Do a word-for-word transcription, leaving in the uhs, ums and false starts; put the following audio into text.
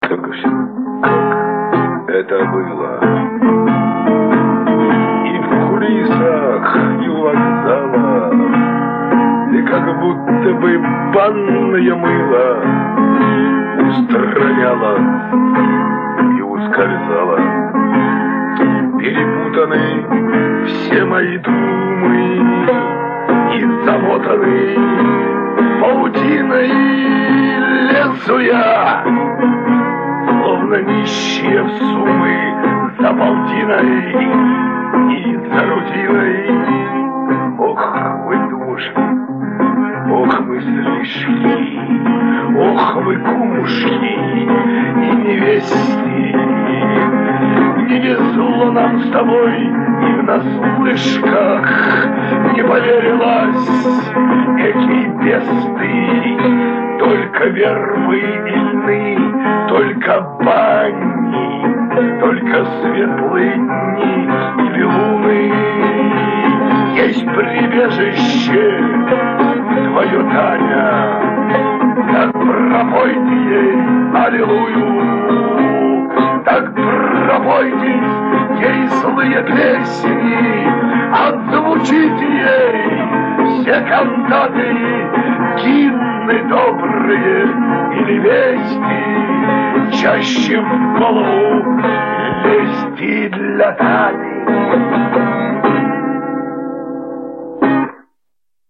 Только все, как это было. И в кулисах, и у вокзала, и как будто бы банное мыло устраняло и ускользало. Перепутаны все мои думы и замотаны паутиной лезу я, словно нищие в суммы за полтиной и за рутиной. Ох, вы думушки, ох, вы слишки, ох, вы кумушки и невесты. Не везло нам с тобой и в наслышках не поверилась, какие бесты. Только вербы и льны, только бани, только светлые дни или луны. Есть прибежище твое, Таня, так пропойте ей аллилуйю, так пропойте ей злые песни, отзвучите ей все кантаты, гимны добрые или вести, чаще в голову лезть для Тани.